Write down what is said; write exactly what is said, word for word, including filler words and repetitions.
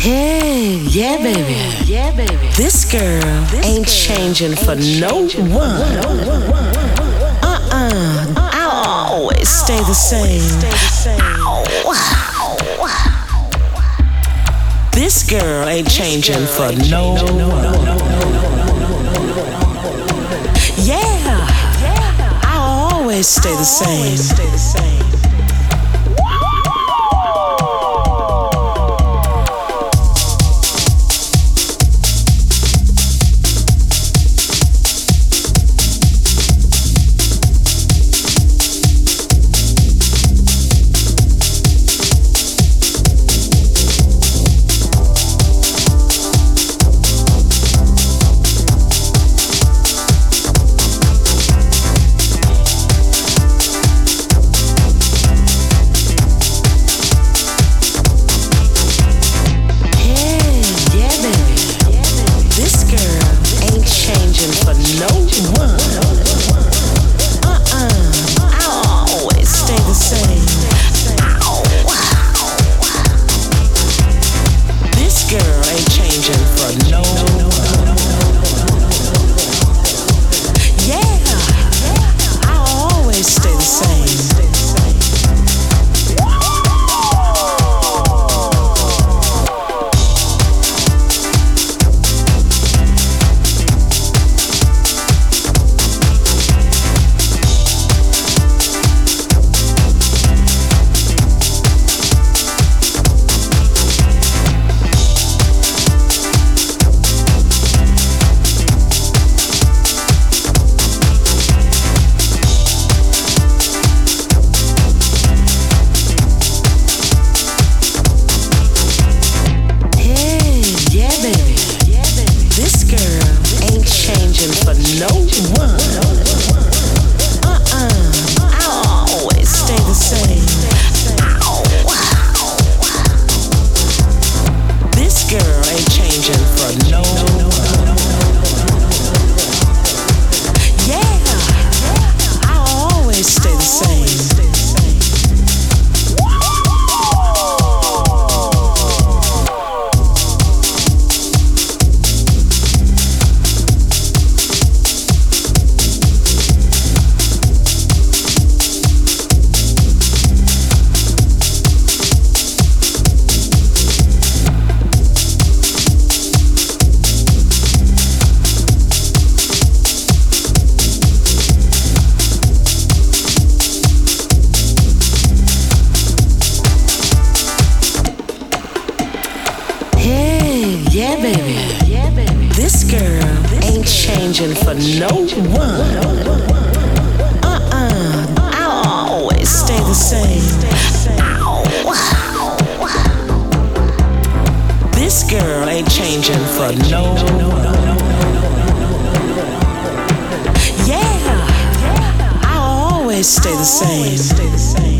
Hey, yeah, baby. Yeah, baby. This girl this ain't girl changing for ain't no changing one. Uh-uh. I'll always stay the same. This girl ain't changing for no one. Yeah. I'll always stay the same. Yeah, baby. Yeah, baby. This girl ain't changing for no one. Uh-uh. I'll always stay the same. This girl ain't changing for no one. Yeah. I'll always stay the same.